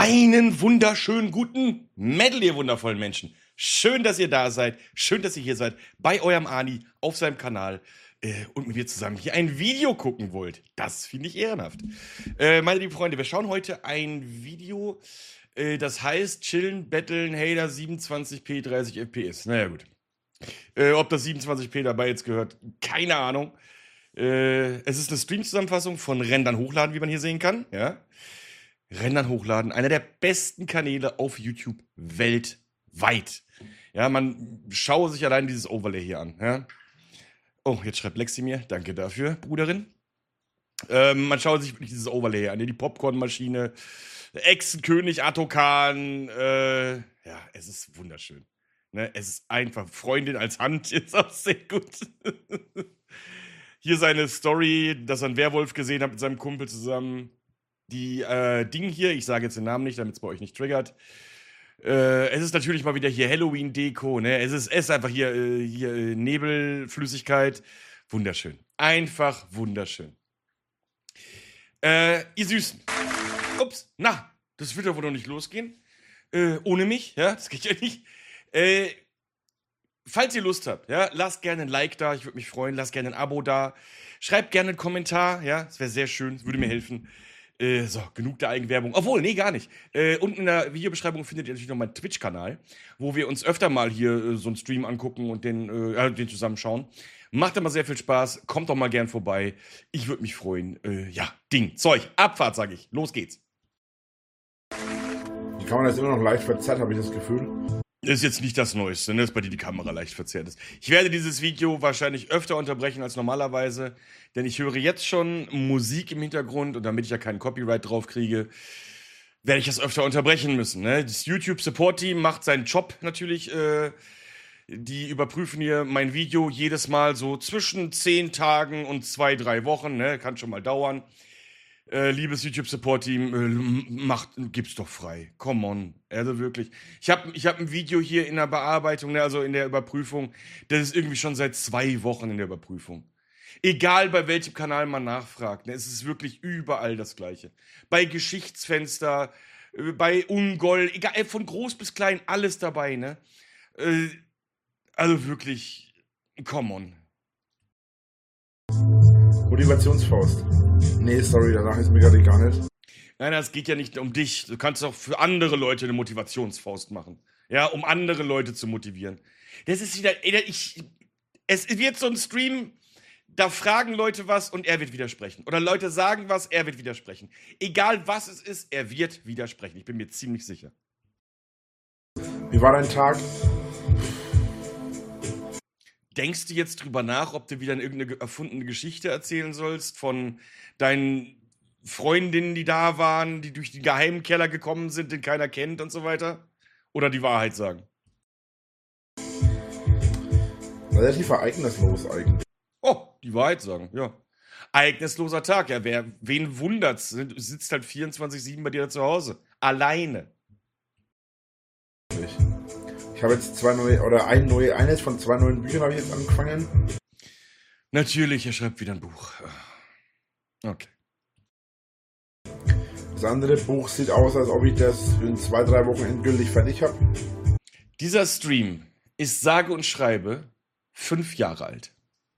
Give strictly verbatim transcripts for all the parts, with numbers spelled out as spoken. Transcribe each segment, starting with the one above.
Einen wunderschönen guten Medal, ihr wundervollen Menschen. Schön, dass ihr da seid. Schön, dass ihr hier seid bei eurem Ani auf seinem Kanal äh, und mit mir zusammen hier ein Video gucken wollt. Das finde ich ehrenhaft. Äh, meine lieben Freunde, wir schauen heute ein Video, äh, das heißt Chillen, Betteln, Hater siebenundzwanzig p, dreißig F P S. Naja, gut. Äh, ob das siebenundzwanzig p dabei jetzt gehört, keine Ahnung. Äh, es ist eine Stream-Zusammenfassung von Rendern hochladen, wie man hier sehen kann. Ja. Rendern hochladen, einer der besten Kanäle auf YouTube weltweit. Ja, man schaue sich allein dieses Overlay hier an. Ja. Oh, jetzt schreibt Lexi mir, danke dafür, Bruderin. Ähm, man schaue sich wirklich dieses Overlay hier an, die Popcornmaschine, Echsenkönig Atokan, äh, ja, es ist wunderschön. Ne, es ist einfach Freundin als Hand, ist auch sehr gut. Hier seine Story, dass er einen Werwolf gesehen hat mit seinem Kumpel zusammen. Die äh, Ding hier, ich sage jetzt den Namen nicht, damit es bei euch nicht triggert. Äh, es ist natürlich mal wieder hier Halloween-Deko, ne? Es ist, es ist einfach hier, äh, hier äh, Nebelflüssigkeit. Wunderschön. Einfach wunderschön. Äh, ihr Süßen. Ups, na, das wird ja wohl noch nicht losgehen. Äh, ohne mich, ja, das geht ja nicht. Äh, falls ihr Lust habt, ja, lasst gerne ein Like da, ich würde mich freuen. Lasst gerne ein Abo da. Schreibt gerne einen Kommentar, ja, das wäre sehr schön, würde mir helfen. Äh, so, genug der Eigenwerbung. Obwohl, nee, gar nicht. Äh, unten in der Videobeschreibung findet ihr natürlich noch meinen Twitch-Kanal, wo wir uns öfter mal hier äh, so einen Stream angucken und den, äh, den zusammenschauen. Macht immer sehr viel Spaß. Kommt doch mal gern vorbei. Ich würde mich freuen. Äh, ja, Ding, Zeug, Abfahrt, sag ich. Los geht's. Die Kamera ist immer noch leicht verzerrt, habe ich das Gefühl. Das ist jetzt nicht das Neueste, ne, dass bei dir die Kamera leicht verzerrt ist. Ich werde dieses Video wahrscheinlich öfter unterbrechen als normalerweise, denn ich höre jetzt schon Musik im Hintergrund und damit ich ja keinen Copyright drauf kriege, werde ich das öfter unterbrechen müssen. Ne? Das YouTube-Support-Team macht seinen Job natürlich. Äh, die überprüfen hier mein Video jedes Mal so zwischen zehn Tagen und zwei, drei Wochen. Ne? Kann schon mal dauern. Äh, liebes YouTube-Support-Team, äh, macht, gib's doch frei. Come on. Also wirklich. Ich habe ich hab ein Video hier in der Bearbeitung, ne, also in der Überprüfung. Das ist irgendwie schon seit zwei Wochen in der Überprüfung. Egal bei welchem Kanal man nachfragt, ne, es ist wirklich überall das Gleiche. Bei Geschichtsfenster, äh, bei Ungol, egal, äh, von groß bis klein, alles dabei, ne? Äh, also wirklich, come on. Motivationsfaust. Nee, sorry, danach ist mir gerade gar nicht. Nein, es geht ja nicht um dich. Du kannst auch für andere Leute eine Motivationsfaust machen. Ja, um andere Leute zu motivieren. Das ist wieder, ich, es wird so ein Stream, da fragen Leute was und er wird widersprechen. Oder Leute sagen was, er wird widersprechen. Egal was es ist, er wird widersprechen. Ich bin mir ziemlich sicher. Wie war dein Tag? Denkst du jetzt drüber nach, ob du wieder irgendeine erfundene Geschichte erzählen sollst von deinen Freundinnen, die da waren, die durch den geheimen Keller gekommen sind, den keiner kennt und so weiter? Oder die Wahrheit sagen? Relativ ereignislos eigentlich. Oh, die Wahrheit sagen, ja. Ereignisloser Tag, ja. Wer, wen wundert's? Du sitzt halt vierundzwanzig sieben bei dir zu Hause. Alleine. Ich habe jetzt zwei neue, oder ein neue, eines von zwei neuen Büchern habe ich jetzt angefangen. Natürlich, er schreibt wieder ein Buch. Okay. Das andere Buch sieht aus, als ob ich das in zwei, drei Wochen endgültig fertig habe. Dieser Stream ist sage und schreibe fünf Jahre alt.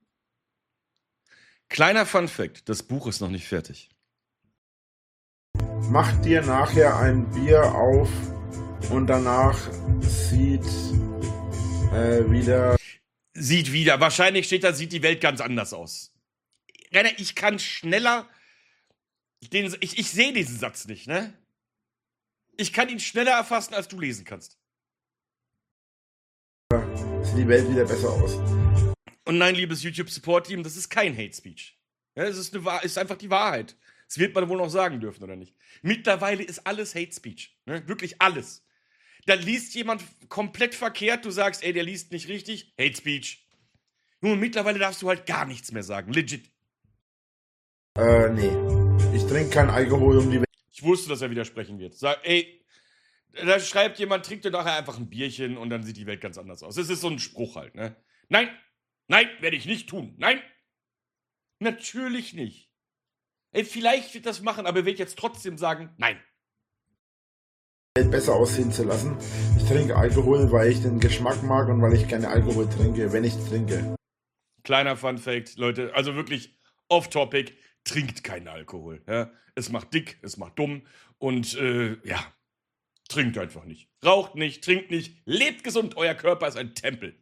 Kleiner Funfact, das Buch ist noch nicht fertig. Mach dir nachher ein Bier auf und danach sieht äh, wieder... Sieht wieder. Wahrscheinlich steht da, sieht die Welt ganz anders aus. Rainer, ich kann schneller... Den, ich ich sehe diesen Satz nicht, ne? Ich kann ihn schneller erfassen, als du lesen kannst. Sieht die Welt wieder besser aus. Und nein, liebes YouTube-Support-Team, das ist kein Hate Speech. Ja, es ist, eine, ist einfach die Wahrheit. Das wird man wohl noch sagen dürfen, oder nicht? Mittlerweile ist alles Hate Speech. Ne? Wirklich alles. Da liest jemand komplett verkehrt, du sagst, ey, der liest nicht richtig, Hate Speech. Nun, mittlerweile darfst du halt gar nichts mehr sagen. Legit. Äh, nee. Ich trinke kein Alkohol um die Welt. Ich wusste, dass er widersprechen wird. Sag, ey, da schreibt jemand, trinkt dir nachher einfach ein Bierchen und dann sieht die Welt ganz anders aus. Das ist so ein Spruch halt, ne? Nein, nein, werde ich nicht tun. Nein, natürlich nicht. Ey, vielleicht wird das machen, aber er wird jetzt trotzdem sagen, nein. Welt besser aussehen zu lassen. Ich trinke Alkohol, weil ich den Geschmack mag und weil ich gerne Alkohol trinke, wenn ich trinke. Kleiner Fun-Fact, Leute, also wirklich off-topic, trinkt keinen Alkohol. Ja? Es macht dick, es macht dumm und äh, ja, trinkt einfach nicht. Raucht nicht, trinkt nicht, lebt gesund, euer Körper ist ein Tempel.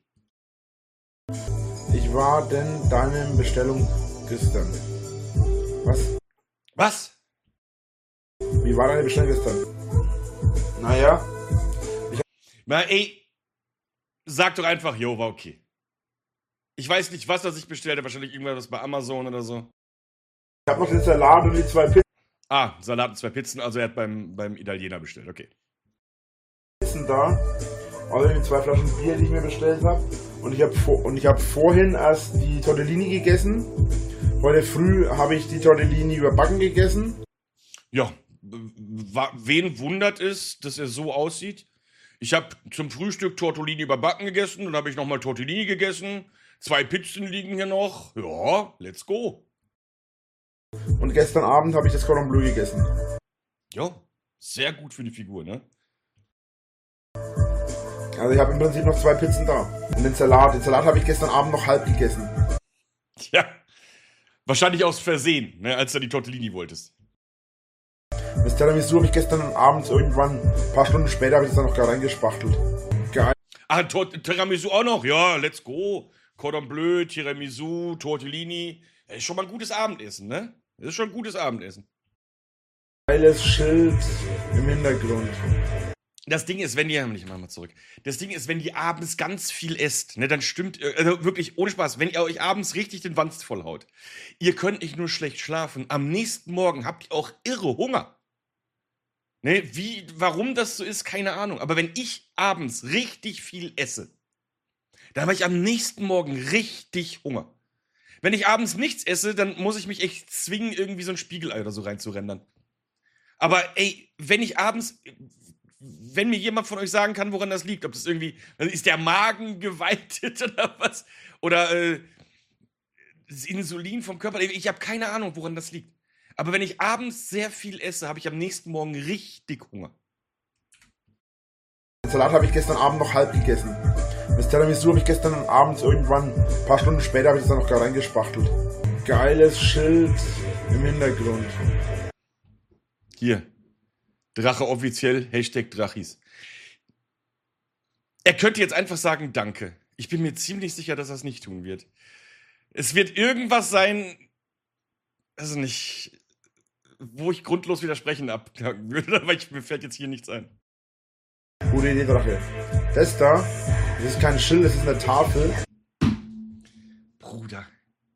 Ich war denn deine Bestellung gestern. Was? Was? Wie war deine Bestellung gestern? Naja. Na ey, sag doch einfach, jo, war okay. Ich weiß nicht, was er sich bestellt hat, wahrscheinlich irgendwas bei Amazon oder so. Ich hab noch den Salat und die zwei Pizzen Ah, Salat und zwei Pizzen, also er hat beim, beim Italiener bestellt, okay. da. Also die zwei Flaschen Bier, die ich mir bestellt habe. Und ich habe vor, und ich habe vorhin erst die Tortellini gegessen. Heute früh habe ich die Tortellini überbacken gegessen. Ja, wa- wen wundert es, dass er so aussieht? Ich habe zum Frühstück Tortellini überbacken gegessen, dann habe ich nochmal Tortellini gegessen. Zwei Pizzen liegen hier noch. Ja, let's go. Und gestern Abend habe ich das Cordon Bleu gegessen. Ja, sehr gut für die Figur, ne? Also ich habe im Prinzip noch zwei Pizzen da. Und den Salat. Den Salat habe ich gestern Abend noch halb gegessen. Ja, wahrscheinlich aus Versehen, ne, als du die Tortellini wolltest. Das Tiramisu habe ich gestern Abend irgendwann, ein paar Stunden später, habe ich das dann noch da reingespachtelt. Geil. Ah, Tor Tiramisu auch noch? Ja, let's go. Cordon Bleu, Tiramisu, Tortellini. Das ist schon mal ein gutes Abendessen, ne? Das ist schon ein gutes Abendessen. Geiles Schild im Hintergrund. Das Ding ist, wenn ihr, ich mach mal zurück. Das Ding ist, wenn ihr abends ganz viel esst, ne, dann stimmt, also wirklich, ohne Spaß, wenn ihr euch abends richtig den Wanst vollhaut, ihr könnt nicht nur schlecht schlafen, am nächsten Morgen habt ihr auch irre Hunger. Ne, wie, warum das so ist, keine Ahnung. Aber wenn ich abends richtig viel esse, dann habe ich am nächsten Morgen richtig Hunger. Wenn ich abends nichts esse, dann muss ich mich echt zwingen, irgendwie so ein Spiegelei oder so reinzurendern. Aber ey, wenn ich abends, wenn mir jemand von euch sagen kann, woran das liegt, ob das irgendwie, ist der Magen geweitet oder was? Oder äh, das Insulin vom Körper, ich habe keine Ahnung, woran das liegt. Aber wenn ich abends sehr viel esse, habe ich am nächsten Morgen richtig Hunger. Den Salat habe ich gestern Abend noch halb gegessen. Das Tiramisu habe ich gestern Abend irgendwann, ein paar Stunden später, habe ich das dann noch da reingespachtelt. Geiles Schild im Hintergrund. Hier, Drache offiziell, Hashtag Drachis. Er könnte jetzt einfach sagen, danke. Ich bin mir ziemlich sicher, dass er es nicht tun wird. Es wird irgendwas sein, also nicht, wo ich grundlos widersprechen abklagen würde, aber ich, mir fällt jetzt hier nichts ein. Gute Idee, Drache. Das da, das ist kein Schild, das ist eine Tafel. Bruder.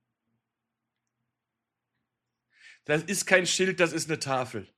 Das ist kein Schild, das ist eine Tafel.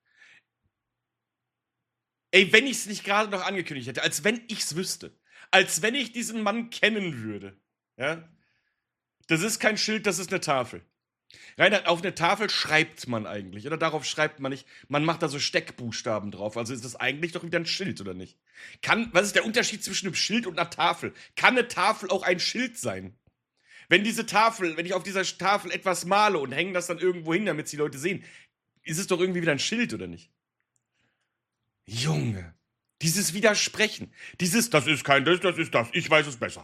Ey, wenn ich es nicht gerade noch angekündigt hätte, als wenn ich es wüsste, als wenn ich diesen Mann kennen würde, ja, das ist kein Schild, das ist eine Tafel. Reinhard, auf eine Tafel schreibt man eigentlich, oder darauf schreibt man nicht, man macht da so Steckbuchstaben drauf, also ist das eigentlich doch wieder ein Schild, oder nicht? Kann, was ist der Unterschied zwischen einem Schild und einer Tafel? Kann eine Tafel auch ein Schild sein? Wenn diese Tafel, wenn ich auf dieser Tafel etwas male und hänge das dann irgendwo hin, damit es die Leute sehen, ist es doch irgendwie wieder ein Schild, oder nicht? Junge, dieses Widersprechen, dieses, das ist kein das, das ist das, ich weiß es besser.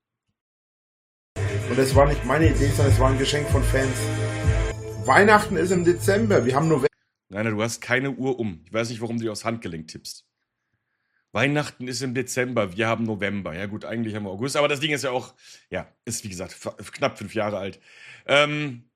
Und das war nicht meine Idee, sondern es war ein Geschenk von Fans. Weihnachten ist im Dezember, wir haben November. Rainer, du hast keine Uhr um. Ich weiß nicht, warum du die aufs Handgelenk tippst. Weihnachten ist im Dezember, wir haben November. Ja gut, eigentlich haben wir August, aber das Ding ist ja auch, ja, ist wie gesagt f- knapp fünf Jahre alt. Ähm,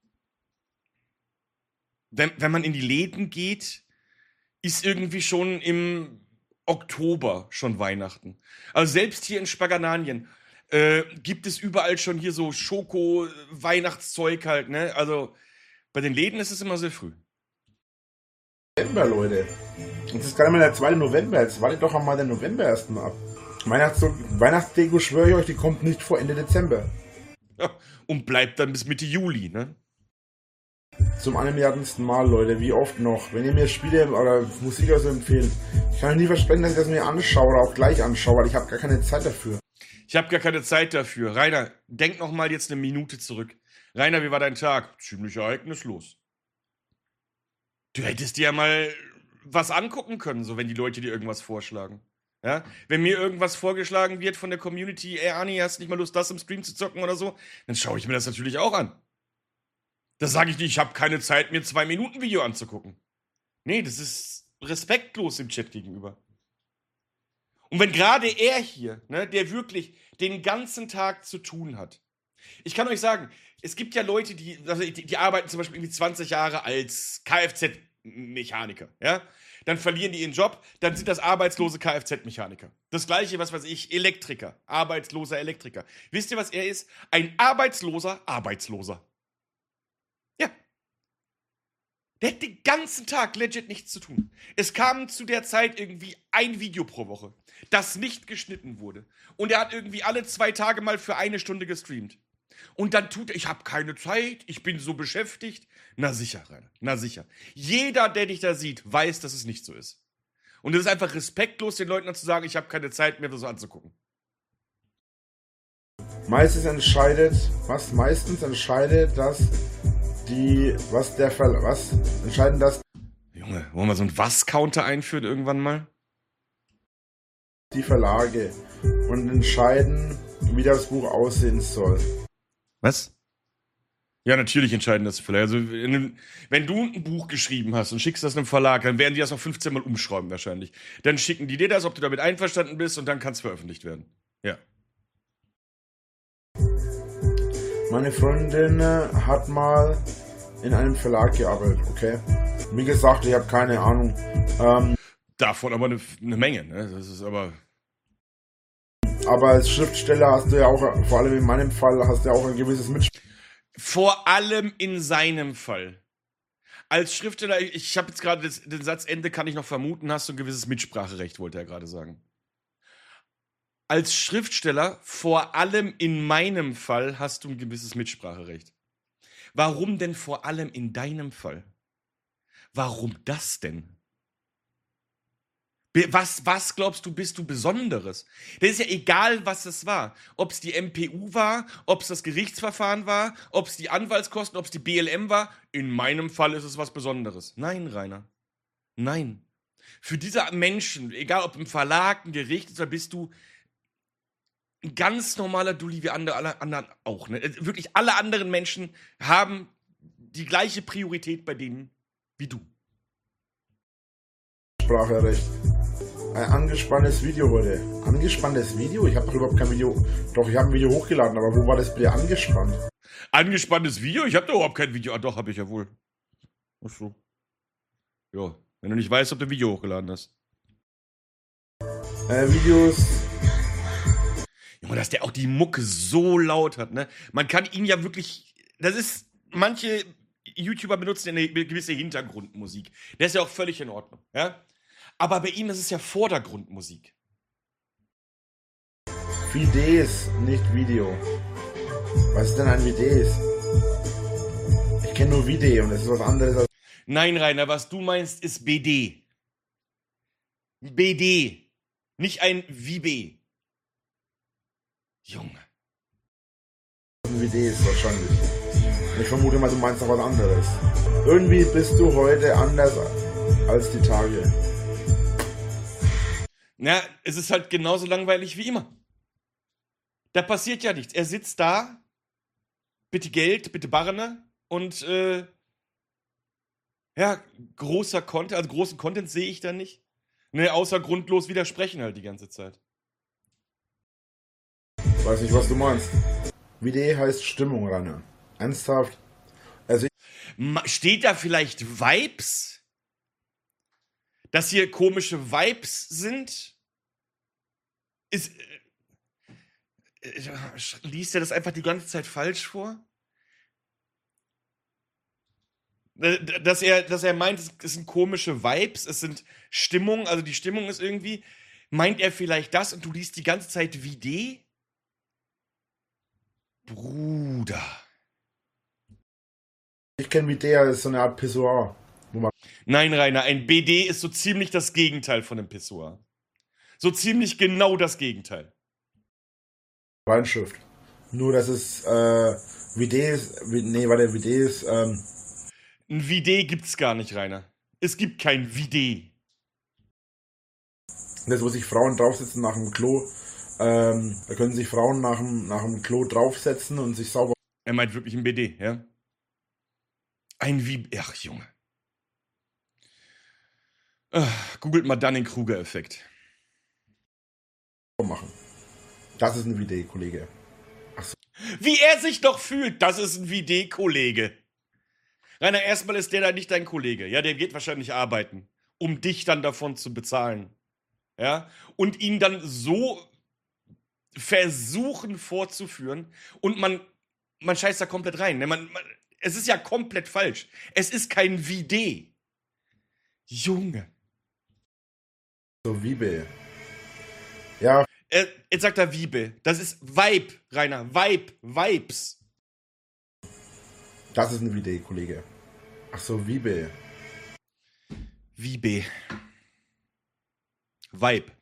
wenn, wenn man in die Läden geht, ist irgendwie schon im Oktober schon Weihnachten. Also selbst hier in Spagananien äh, gibt es überall schon hier so Schoko-Weihnachtszeug halt, ne? Also bei den Läden ist es immer sehr früh. November, Leute. Und das ist gerade mal der zweite November. Jetzt wartet doch einmal den November erstmal ab. Weihnachts Weihnachtsdeko, schwöre ich euch, die kommt nicht vor Ende Dezember. Ja, und bleibt dann bis Mitte Juli, ne? Zum einen Milliardensten Mal, Leute. Wie oft noch? Wenn ihr mir Spiele oder Musik oder so empfehlt, ich kann euch nie versprechen, dass ich das mir anschaue oder auch gleich anschaue, weil ich habe gar keine Zeit dafür. Ich habe gar keine Zeit dafür. Rainer, denk noch mal jetzt eine Minute zurück. Rainer, wie war dein Tag? Ziemlich ereignislos. Du hättest dir ja mal was angucken können, so wenn die Leute dir irgendwas vorschlagen. Ja? Wenn mir irgendwas vorgeschlagen wird von der Community, ey Ani, hast nicht mal Lust, das im Stream zu zocken oder so, dann schaue ich mir das natürlich auch an. Da sage ich nicht, ich habe keine Zeit, mir zwei Minuten Video anzugucken. Nee, das ist respektlos dem Chat gegenüber. Und wenn gerade er hier, ne, der wirklich den ganzen Tag zu tun hat. Ich kann euch sagen, es gibt ja Leute, die, also die, die arbeiten zum Beispiel irgendwie zwanzig Jahre als Kfz-Mechaniker, ja? Dann verlieren die ihren Job, dann sind das arbeitslose Kfz-Mechaniker. Das gleiche, was weiß ich, Elektriker, arbeitsloser Elektriker. Wisst ihr, was er ist? Ein arbeitsloser Arbeitsloser. Ja. Der hat den ganzen Tag legit nichts zu tun. Es kam zu der Zeit irgendwie ein Video pro Woche, das nicht geschnitten wurde. Und er hat irgendwie alle zwei Tage mal für eine Stunde gestreamt. Und dann tut er, ich habe keine Zeit, ich bin so beschäftigt. Na sicher, Rainer, na sicher. Jeder, der dich da sieht, weiß, dass es nicht so ist. Und es ist einfach respektlos, den Leuten dann zu sagen, ich habe keine Zeit, mir das so anzugucken. Meistens entscheidet, was meistens entscheidet, dass die, was der Fall, was entscheiden das. Junge, wollen wir so einen Was-Counter einführen irgendwann mal? Die Verlage und entscheiden, wie das Buch aussehen soll. Was? Ja, natürlich entscheiden das vielleicht. Also, wenn, wenn du ein Buch geschrieben hast und schickst das einem Verlag, dann werden die das noch fünfzehn Mal umschreiben wahrscheinlich. Dann schicken die dir das, ob du damit einverstanden bist, und dann kann es veröffentlicht werden. Ja. Meine Freundin hat mal in einem Verlag gearbeitet, okay? Wie gesagt, ich habe keine Ahnung. Ähm, Davon aber eine, eine Menge, ne? Das ist aber... Aber als Schriftsteller hast du ja auch, vor allem in meinem Fall, hast du ja auch ein gewisses Mitspracherecht. Vor allem in seinem Fall. Als Schriftsteller, ich habe jetzt gerade den Satz, Ende kann ich noch vermuten, hast du ein gewisses Mitspracherecht, wollte er gerade sagen. Als Schriftsteller, vor allem in meinem Fall, hast du ein gewisses Mitspracherecht. Warum denn vor allem in deinem Fall? Warum das denn? Was, was glaubst du, bist du Besonderes? Das ist ja egal, was es war. Ob es die M P U war, ob es das Gerichtsverfahren war, ob es die Anwaltskosten, ob es die B L M war. In meinem Fall ist es was Besonderes. Nein, Rainer. Nein. Für diese Menschen, egal ob im Verlag, ein Gericht, oder bist du ein ganz normaler Dulli wie andere, alle anderen auch. Ne? Wirklich alle anderen Menschen haben die gleiche Priorität bei denen wie du. Spracherecht. Ein angespanntes Video heute. Angespanntes Video? Ich habe doch überhaupt kein Video. Doch, ich habe ein Video hochgeladen, aber wo war das bitte angespannt? Angespanntes Video? Ich habe doch überhaupt kein Video. Ah, doch, habe ich ja wohl. Ach so. Ja, wenn du nicht weißt, ob du ein Video hochgeladen hast. Äh, Videos. Junge, dass der auch die Mucke so laut hat, ne? Man kann ihn ja wirklich. Das ist. Manche YouTuber benutzen eine gewisse Hintergrundmusik. Der ist ja auch völlig in Ordnung, ja? Aber bei ihm ist es ja Vordergrundmusik. Videos, nicht Video. Was ist denn ein Videos? Ich kenne nur Video und das ist was anderes als... Nein, Rainer, was du meinst, ist B D. B D. Nicht ein V B. Junge. Videos wahrscheinlich. Ich vermute mal, du meinst noch was anderes. Irgendwie bist du heute anders als die Tage. Na, es ist halt genauso langweilig wie immer. Da passiert ja nichts. Er sitzt da, bitte Geld, bitte Barne, und äh, ja, großer Content, also großen Content sehe ich da nicht. Ne, außer grundlos widersprechen halt die ganze Zeit. Weiß nicht, was du meinst. Video heißt Stimmung, Rainer. Ernsthaft? Also Steht da vielleicht Vibes? Dass hier komische Vibes sind? Ist, äh, äh, liest er das einfach die ganze Zeit falsch vor? Dass er, dass er meint, es sind komische Vibes, es sind Stimmungen, also die Stimmung ist irgendwie, meint er vielleicht das und du liest die ganze Zeit wie D? Bruder. Ich kenne Video, das ist so eine Art Pissoir. Nein, Rainer, ein B D ist so ziemlich das Gegenteil von einem Pissoir. So ziemlich genau das Gegenteil. Reinschrift. Nur, dass es äh, Videos, nee, warte, Videos, ähm... Ein V D gibt's gar nicht, Rainer. Es gibt kein V D. Das, wo sich Frauen draufsetzen nach dem Klo. Ähm, da können sich Frauen nach dem, nach dem Klo draufsetzen und sich sauber... Er meint wirklich ein B D, ja? Ein wie... Ach, Junge. Ach, googelt mal Dunning-Kruger-Effekt. machen. Das ist ein V D, Kollege. So. Wie er sich doch fühlt, das ist ein V D-Kollege. Rainer, erstmal ist der da nicht dein Kollege. Ja, der geht wahrscheinlich arbeiten, um dich dann davon zu bezahlen. Ja, und ihn dann so versuchen vorzuführen und man, man scheißt da komplett rein. Ne? Man, man, es ist ja komplett falsch. Es ist kein V D. Junge. So, Wiebe. Ja. Äh, jetzt sagt er Wiebe. Das ist Vibe, Rainer. Vibe. Vibes. Das ist ein V D, Kollege. Ach so, Wiebe. Wiebe. Vibe.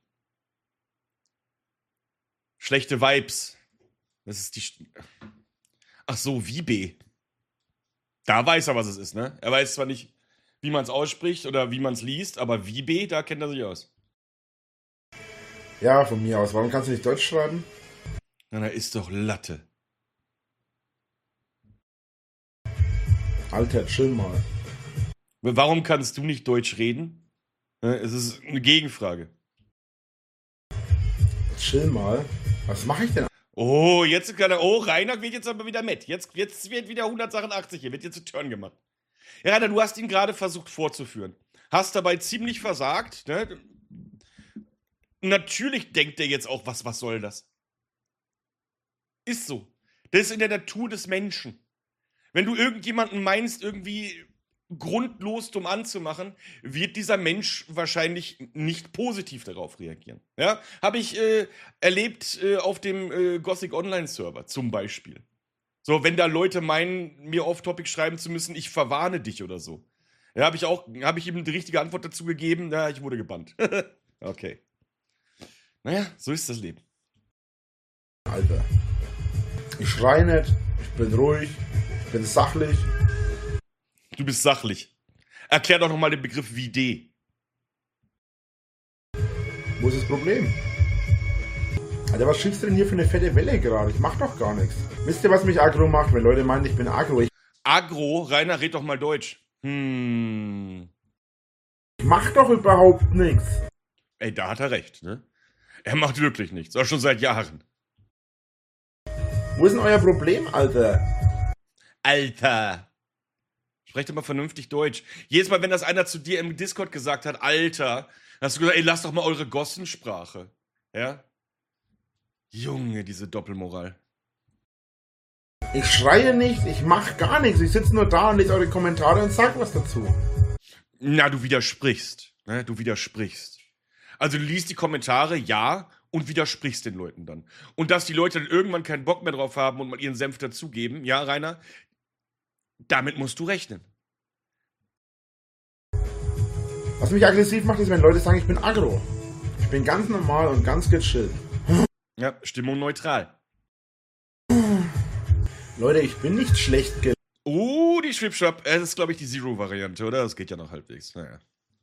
Schlechte Vibes. Das ist die... St Ach so, Wiebe. Da weiß er, was es ist, ne? Er weiß zwar nicht, wie man es ausspricht oder wie man es liest, aber Wiebe, da kennt er sich aus. Ja, von mir aus. Warum kannst du nicht Deutsch schreiben? Na, da ist doch Latte. Alter, chill mal. Warum kannst du nicht Deutsch reden? Es ist eine Gegenfrage. Chill mal. Was mache ich denn? Oh, jetzt kann er. Oh, Rainer wird jetzt aber wieder mit. Jetzt, jetzt wird wieder hundertsachundachtzig hier. Wird jetzt zu Turn gemacht. Ja, Rainer, du hast ihn gerade versucht vorzuführen. Hast dabei ziemlich versagt. Ne? Natürlich denkt er jetzt auch, was, was soll das? Ist so. Das ist in der Natur des Menschen. Wenn du irgendjemanden meinst, irgendwie grundlos dumm anzumachen, wird dieser Mensch wahrscheinlich nicht positiv darauf reagieren. Ja? Habe ich äh, erlebt äh, auf dem äh, Gothic Online-Server zum Beispiel. So, wenn da Leute meinen, mir off-topic schreiben zu müssen, ich verwarne dich oder so. Ja, habe ich auch, habe ich ihm die richtige Antwort dazu gegeben, ja, ich wurde gebannt. Okay. Naja, so ist das Leben. Alter. Ich schreie nicht, ich bin ruhig, ich bin sachlich. Du bist sachlich. Erklär doch nochmal den Begriff V D. Wo ist das Problem? Alter, was schiebst du denn hier für eine fette Welle gerade? Ich mach doch gar nichts. Wisst ihr, was mich aggro macht, wenn Leute meinen, ich bin aggro? Ich Aggro? Rainer, red doch mal Deutsch. Hm. Ich mach doch überhaupt nichts. Ey, da hat er recht, ne? Er macht wirklich nichts. Auch schon seit Jahren. Wo ist denn euer Problem, Alter? Alter. Sprecht doch mal vernünftig Deutsch. Jedes Mal, wenn das einer zu dir im Discord gesagt hat, Alter, hast du gesagt, ey, lasst doch mal eure Gossensprache. Ja? Junge, diese Doppelmoral. Ich schreie nicht, ich mach gar nichts. Ich sitze nur da und lese eure Kommentare und sag was dazu. Na, du widersprichst. Ne? Du widersprichst. Also du liest die Kommentare, ja, und widersprichst den Leuten dann. Und dass die Leute dann irgendwann keinen Bock mehr drauf haben und mal ihren Senf dazugeben, ja, Rainer, damit musst du rechnen. Was mich aggressiv macht, ist, wenn Leute sagen, ich bin aggro. Ich bin ganz normal und ganz gechillt. Ja, Stimmung neutral. Leute, ich bin nicht schlecht gelaunt. Oh, die Schwipschwapp. Das ist, glaube ich, die Zero-Variante, oder? Das geht ja noch halbwegs. Naja.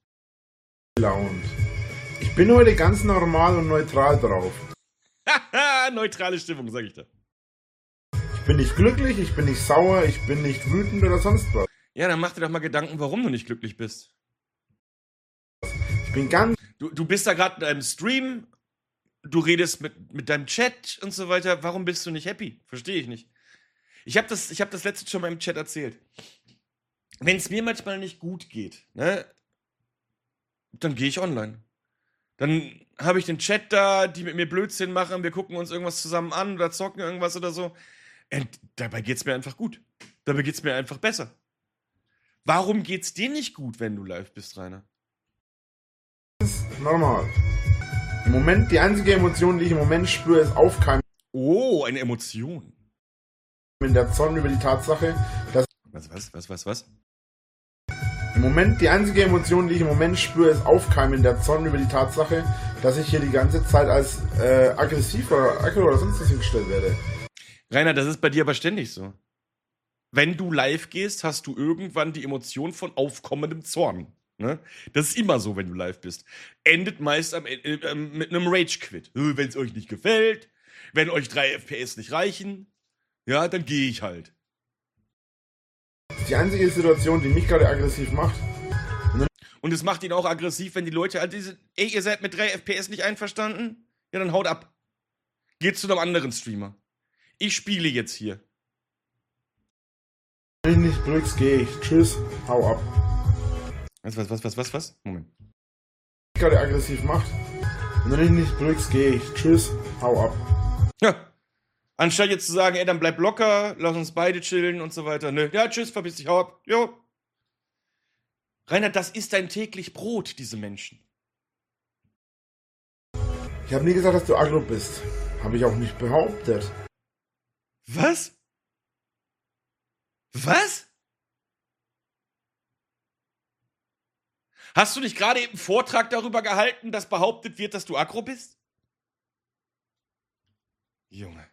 Ich bin heute ganz normal und neutral drauf. Haha, neutrale Stimmung, sag ich da. Ich bin nicht glücklich, ich bin nicht sauer, ich bin nicht wütend oder sonst was. Ja, dann mach dir doch mal Gedanken, warum du nicht glücklich bist. Ich bin ganz... Du, du bist da gerade in deinem Stream, du redest mit, mit deinem Chat und so weiter. Warum bist du nicht happy? Verstehe ich nicht. Ich habe das, ich hab das letzte schon mal im Chat erzählt. Wenn es mir manchmal nicht gut geht, ne, dann gehe ich online. Dann habe ich den Chat da, die mit mir Blödsinn machen, wir gucken uns irgendwas zusammen an oder zocken irgendwas oder so. Und dabei geht's mir einfach gut. Dabei geht's mir einfach besser. Warum geht's dir nicht gut, wenn du live bist, Rainer? Das ist normal. Im Moment, die einzige Emotion, die ich im Moment spüre, ist Aufkeimen. Oh, eine Emotion. In der Zorn über die Tatsache, dass... Was, was, was, was, was? Im Moment, die einzige Emotion, die ich im Moment spüre, ist Aufkeimen der Zorn über die Tatsache, dass ich hier die ganze Zeit als äh, aggressiv oder aggro oder sonst was hingestellt werde. Rainer, das ist bei dir aber ständig so. Wenn du live gehst, hast du irgendwann die Emotion von aufkommendem Zorn. Ne? Das ist immer so, wenn du live bist. Endet meist am, äh, äh, mit einem Rage-Quit. Wenn es euch nicht gefällt, wenn euch drei F P S nicht reichen, ja, dann gehe ich halt. Die einzige Situation, die mich gerade aggressiv macht. Und es macht ihn auch aggressiv, wenn die Leute halt diese, ey, ihr seid mit drei F P S nicht einverstanden? Ja, dann haut ab. Geht zu einem anderen Streamer. Ich spiele jetzt hier. Wenn ich nicht drückst, gehe ich. Tschüss, hau ab. Was, was, was, was, was, was? Moment. Mich gerade aggressiv macht. Und wenn ich nicht drückst, gehe ich. Tschüss, hau ab. Ja. Anstatt jetzt zu sagen, ey, dann bleib locker, lass uns beide chillen und so weiter. Nö, ja, tschüss, verpiss dich, hau ab. Jo. Rainer, das ist dein täglich Brot, diese Menschen. Ich habe nie gesagt, dass du aggro bist. Habe ich auch nicht behauptet. Was? Was? Hast du nicht gerade eben einen Vortrag darüber gehalten, dass behauptet wird, dass du aggro bist? Junge.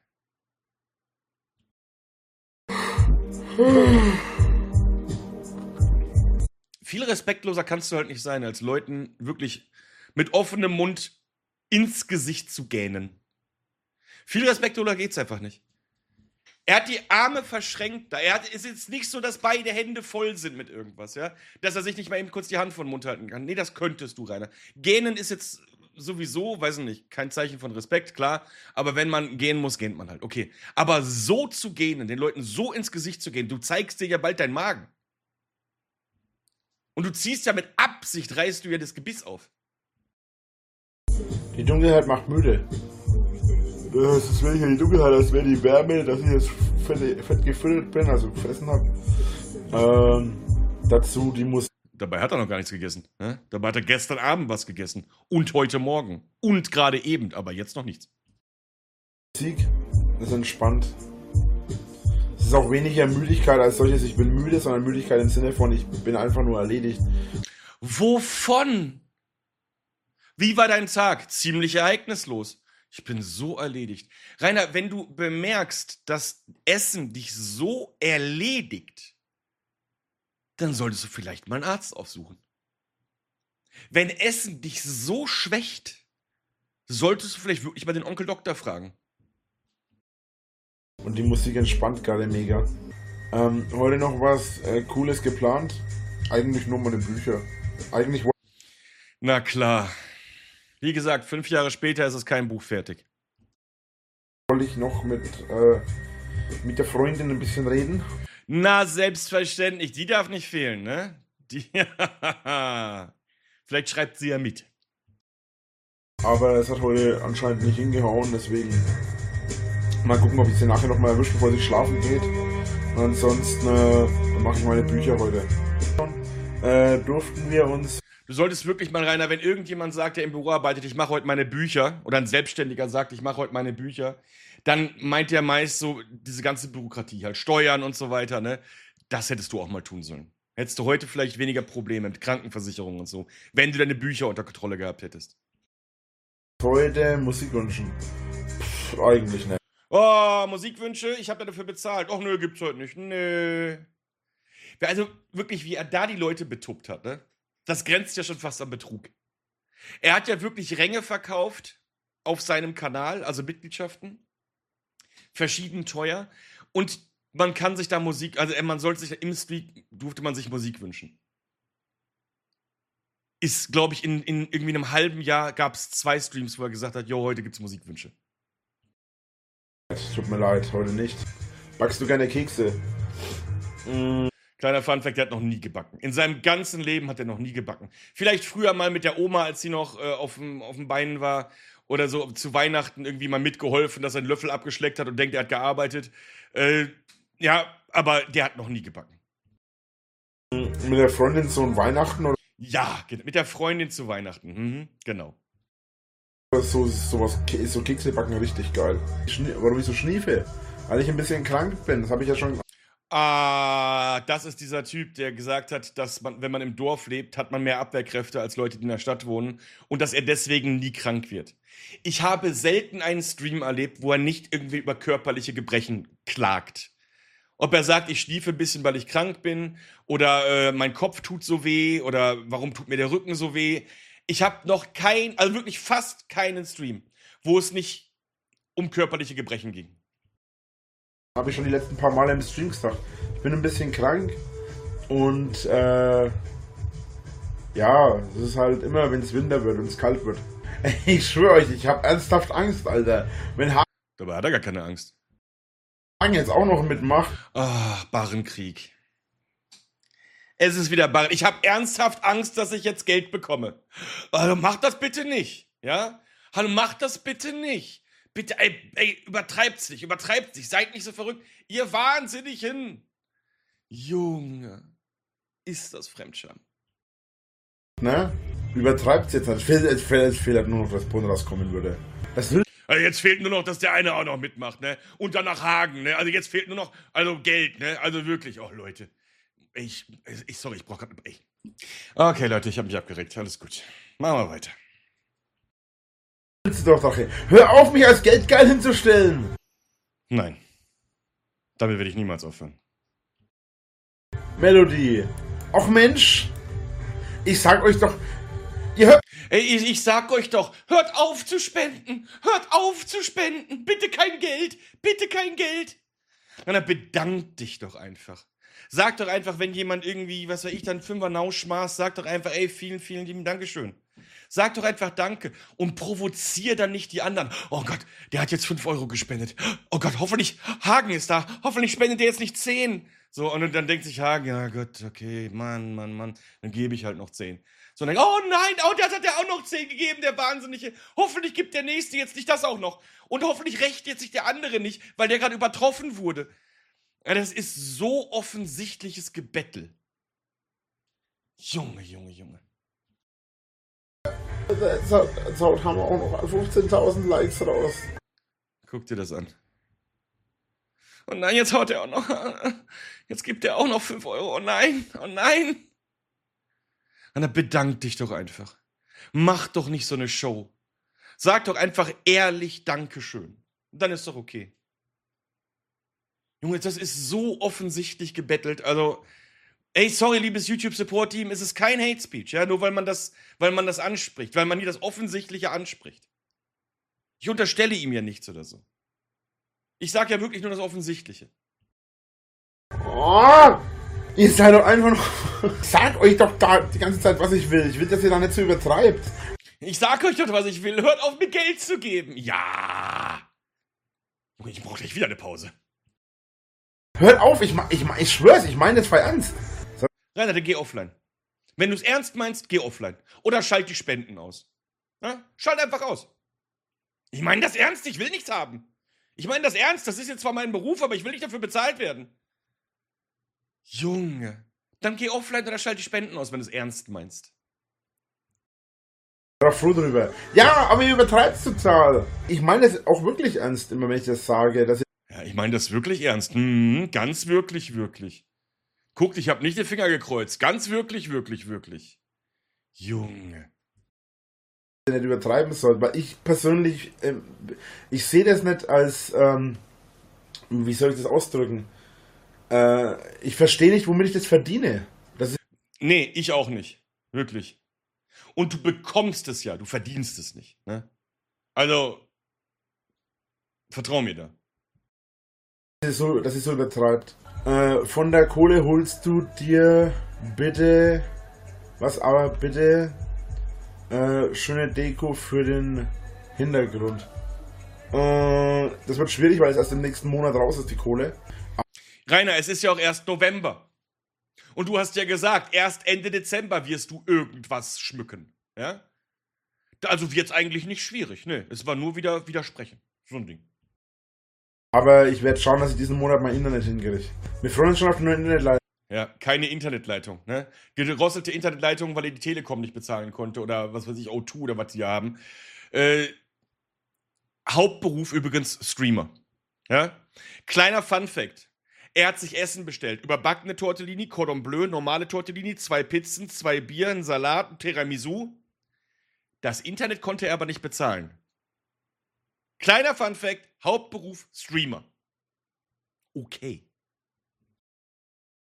Viel respektloser kannst du halt nicht sein, als Leuten wirklich mit offenem Mund ins Gesicht zu gähnen. Viel respektloser geht's einfach nicht. Er hat die Arme verschränkt da. Er hat, es ist jetzt nicht so, dass beide Hände voll sind mit irgendwas, ja? Dass er sich nicht mal eben kurz die Hand vor den Mund halten kann. Nee, das könntest du, Rainer. Gähnen ist jetzt sowieso, weiß ich nicht, kein Zeichen von Respekt, klar. Aber wenn man gähnen muss, gähnt man halt. Okay. Aber so zu gähnen, den Leuten so ins Gesicht zu gehen, du zeigst dir ja bald deinen Magen. Und du ziehst ja mit Absicht, reißt du ja das Gebiss auf. Die Dunkelheit macht müde. Das ist, wenn ich in die Dunkelheit, als wäre die Wärme, dass ich jetzt fett, fett gefüttert bin, also gefressen habe. Ähm, dazu die Musik. Dabei hat er noch gar nichts gegessen. Ne? Dabei hat er gestern Abend was gegessen. Und heute Morgen. Und gerade eben, aber jetzt noch nichts. Musik ist entspannt. Es ist auch weniger Müdigkeit als solches. Ich bin müde, sondern Müdigkeit im Sinne von, ich bin einfach nur erledigt. Wovon? Wie war dein Tag? Ziemlich ereignislos. Ich bin so erledigt. Rainer, wenn du bemerkst, dass Essen dich so erledigt, dann solltest du vielleicht mal einen Arzt aufsuchen. Wenn Essen dich so schwächt, solltest du vielleicht wirklich mal den Onkel Doktor fragen. Und die Musik entspannt gerade mega. Ähm, heute noch was äh, Cooles geplant. Eigentlich nur meine Bücher. Eigentlich Na klar. Wie gesagt, fünf Jahre später ist es kein Buch fertig. wollte ich noch mit, äh, mit der Freundin ein bisschen reden. Na, selbstverständlich. Die darf nicht fehlen, ne? Die, vielleicht schreibt sie ja mit. Aber es hat heute anscheinend nicht hingehauen, deswegen mal gucken, ob ich sie nachher nochmal erwische, bevor sie schlafen geht. Und ansonsten äh, mache ich meine Bücher heute. Äh, durften wir uns... Du solltest wirklich mal, Rainer, wenn irgendjemand sagt, der im Büro arbeitet, ich mache heute meine Bücher, oder ein Selbstständiger sagt, ich mache heute meine Bücher, dann meint der meist so diese ganze Bürokratie, halt Steuern und so weiter, ne? Das hättest du auch mal tun sollen. Hättest du heute vielleicht weniger Probleme mit Krankenversicherung und so, wenn du deine Bücher unter Kontrolle gehabt hättest. Heute Musik wünschen. Pff, eigentlich nicht. Oh, Musikwünsche, ich habe dafür bezahlt. Och nö, gibt's heute nicht. Nö. Also wirklich, wie er da die Leute betuppt hat, ne? Das grenzt ja schon fast an Betrug. Er hat ja wirklich Ränge verkauft auf seinem Kanal, also Mitgliedschaften. Verschieden teuer. Und man kann sich da Musik, also man sollte sich im Stream, durfte man sich Musik wünschen. Ist, glaube ich, in, in irgendwie einem halben Jahr gab es zwei Streams, wo er gesagt hat, jo, heute gibt's Musikwünsche. Tut mir leid, heute nicht. Backst du gerne Kekse? Mm. Kleiner Funfact, der hat noch nie gebacken. In seinem ganzen Leben hat er noch nie gebacken. Vielleicht früher mal mit der Oma, als sie noch äh, auf dem Beinen war. Oder so zu Weihnachten irgendwie mal mitgeholfen, dass er einen Löffel abgeschleckt hat und denkt, er hat gearbeitet. Äh, ja, aber der hat noch nie gebacken. Mit der Freundin zu ein Weihnachten oder? Ja, mit der Freundin zu Weihnachten. Mhm, genau. So, sowas, so Kekse backen richtig geil. Warum ich so schniefe? Weil ich ein bisschen krank bin. Das habe ich ja schon... Ah, das ist dieser Typ, der gesagt hat, dass man, wenn man im Dorf lebt, hat man mehr Abwehrkräfte als Leute, die in der Stadt wohnen und dass er deswegen nie krank wird. Ich habe selten einen Stream erlebt, wo er nicht irgendwie über körperliche Gebrechen klagt. Ob er sagt, ich schliefe ein bisschen, weil ich krank bin, oder äh, mein Kopf tut so weh, oder warum tut mir der Rücken so weh. Ich habe noch kein, also wirklich fast keinen Stream, wo es nicht um körperliche Gebrechen ging. Habe ich schon die letzten paar Mal im Stream gesagt. Ich bin ein bisschen krank und äh, ja, es ist halt immer, wenn es Winter wird und es kalt wird. Ich schwöre euch, ich habe ernsthaft Angst, Alter. Wenn Dabei hat er gar keine Angst. Hagen jetzt auch noch mitmacht. Ach, Barrenkrieg. Es ist wieder Barren. Ich habe ernsthaft Angst, dass ich jetzt Geld bekomme. Hallo, mach das bitte nicht. Ja? Hallo, mach das bitte nicht. Bitte, ey, ey, übertreibt's nicht, übertreibt's nicht. Seid nicht so verrückt. Ihr Wahnsinnigen. Junge, ist das Fremdscham. Ne? Übertreibt's jetzt nicht. Es fehlt, es fehlt, es fehlt nur noch, dass Bonn rauskommen würde. Das will Also jetzt fehlt nur noch, dass der eine auch noch mitmacht, ne? Und dann nach Hagen, ne? Also jetzt fehlt nur noch, also Geld, ne? Also wirklich, oh Leute. Ich, ich sorry, ich brauch grad, ich. Okay, Leute, ich habe mich abgeregt. Alles gut. Machen wir weiter. willst du doch doch hin. Hör auf, mich als Geldgeil hinzustellen. Nein. Damit werde ich niemals aufhören. Melody. Och Mensch. Ich sag euch doch, ihr hört... Ey, ich, ich sag euch doch, hört auf zu spenden. Hört auf zu spenden. Bitte kein Geld. Bitte kein Geld. Na, dann bedank dich doch einfach. Sag doch einfach, wenn jemand irgendwie, was weiß ich, dann Fünfer Nauschmaß, sag doch einfach, ey, vielen, vielen lieben Dankeschön. Sag doch einfach Danke und provozier dann nicht die anderen. Oh Gott, der hat jetzt fünf Euro gespendet. Oh Gott, hoffentlich, Hagen ist da. Hoffentlich spendet der jetzt nicht zehn. So, und dann denkt sich Hagen, ja Gott, okay, Mann, Mann, Mann, dann gebe ich halt noch zehn. So, und dann, oh nein, oh, das hat er auch noch zehn gegeben, der Wahnsinnige. Hoffentlich gibt der Nächste jetzt nicht das auch noch. Und hoffentlich rächt jetzt sich der andere nicht, weil der gerade übertroffen wurde. Ja, das ist so offensichtliches Gebettel. Junge, Junge, Junge. Jetzt, jetzt haben wir auch noch fünfzehntausend Likes raus. Guck dir das an. Und nein, jetzt haut er auch noch. Jetzt gibt er auch noch fünf Euro. Oh nein, oh nein. Und dann bedank dich doch einfach. Mach doch nicht so eine Show. Sag doch einfach ehrlich Dankeschön. Und dann ist doch okay. Junge, das ist so offensichtlich gebettelt. Also, ey, sorry, liebes YouTube-Support-Team, es ist kein Hate Speech, ja, nur weil man das, weil man das anspricht, weil man hier das Offensichtliche anspricht. Ich unterstelle ihm ja nichts oder so. Ich sag ja wirklich nur das Offensichtliche. Oh, ihr seid doch einfach noch... Ich sag euch doch da die ganze Zeit, was ich will. Ich will, dass ihr da nicht so übertreibt. Ich sag euch doch, was ich will. Hört auf, mir Geld zu geben. Ja. Junge, ich brauch gleich wieder eine Pause. Hört auf, ich, ich, ich schwör's, ich meine das voll ernst. So. Rainer, dann geh offline. Wenn du es ernst meinst, geh offline. Oder schalt die Spenden aus. Ja? Schalt einfach aus. Ich meine das ernst, ich will nichts haben. Ich meine das ernst, das ist jetzt zwar mein Beruf, aber ich will nicht dafür bezahlt werden. Junge, dann geh offline oder schalt die Spenden aus, wenn du es ernst meinst. Ich bin auch froh drüber. Ja, aber ihr übertreibt total. Ich meine das auch wirklich ernst, immer wenn ich das sage. Dass Ja, ich meine das wirklich ernst. Hm, ganz wirklich, wirklich. Guckt, ich habe nicht den Finger gekreuzt. Ganz wirklich, wirklich, wirklich. Junge. ihr nicht übertreiben sollt, weil ich persönlich, ähm, ich sehe das nicht als, ähm, wie soll ich das ausdrücken? Äh, ich verstehe nicht, womit ich das verdiene. Das ist Nee, ich auch nicht. Wirklich. Und du bekommst es ja, du verdienst es nicht. Ne? Also, vertrau mir da. Das ist so, das ist so übertreibt. Äh, von der Kohle holst du dir bitte, was aber bitte, äh, schöne Deko für den Hintergrund. Äh, das wird schwierig, weil es erst im nächsten Monat raus ist, die Kohle. Rainer, es ist ja auch erst November. Und du hast ja gesagt, erst Ende Dezember wirst du irgendwas schmücken. Ja? Also wird's eigentlich nicht schwierig. Ne, es war nur wieder widersprechen. So ein Ding. Aber ich werde schauen, dass ich diesen Monat mein Internet hinkriege. Wir freuen uns schon auf die neue Internetleitung. Ja, keine Internetleitung, ne? Gerosselte Internetleitung, weil er die Telekom nicht bezahlen konnte oder was weiß ich, O zwei oder was die haben. Äh, Hauptberuf übrigens Streamer. Ja? Kleiner Funfact. Er hat sich Essen bestellt. Überbackene Tortellini, Cordon Bleu, normale Tortellini, zwei Pizzen, zwei Bier, ein Salat, ein Tiramisu. Das Internet konnte er aber nicht bezahlen. Kleiner Funfact, Hauptberuf Streamer. Okay.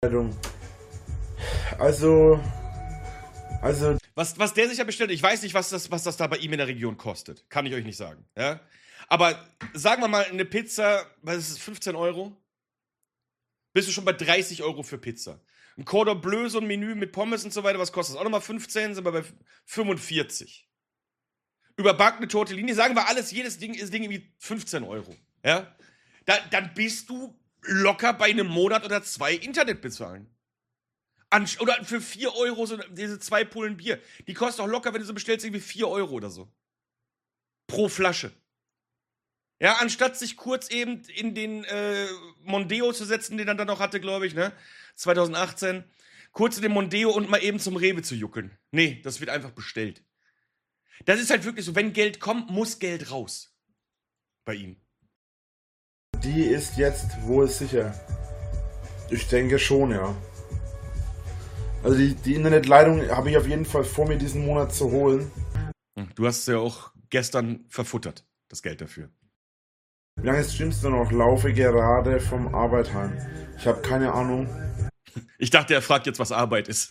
Also, also, Was, was der sich ja bestellt, ich weiß nicht, was das, was das da bei ihm in der Region kostet. Kann ich euch nicht sagen. Ja? Aber sagen wir mal, eine Pizza, was ist es, fünfzehn Euro? Bist du schon bei dreißig Euro für Pizza. Ein Cordon Bleu, so ein Menü mit Pommes und so weiter, was kostet das? Auch nochmal fünfzehn, sind wir bei fünfundvierzig. Überbackene Tortellini, sagen wir alles, jedes Ding ist Ding irgendwie fünfzehn Euro. Ja? Da, dann bist du locker bei einem Monat oder zwei Internet bezahlen. An, oder für vier Euro so diese zwei Pullen Bier. Die kosten auch locker, wenn du so bestellst, irgendwie vier Euro oder so. Pro Flasche. Ja, anstatt sich kurz eben in den äh, Mondeo zu setzen, den er dann noch hatte, glaube ich, ne? zwanzig achtzehn. Kurz in den Mondeo und mal eben zum Rewe zu juckeln. Nee, das wird einfach bestellt. Das ist halt wirklich so, wenn Geld kommt, muss Geld raus. Bei ihm. die ist jetzt wohl sicher. Ich denke schon, ja. Also die, die Internetleitung habe ich auf jeden Fall vor, mir diesen Monat zu holen. Du hast es ja auch gestern verfuttert, das Geld dafür. Wie lange streamst du noch? Laufe gerade vom Arbeit heim. Ich habe keine Ahnung. Ich dachte, er fragt jetzt, was Arbeit ist.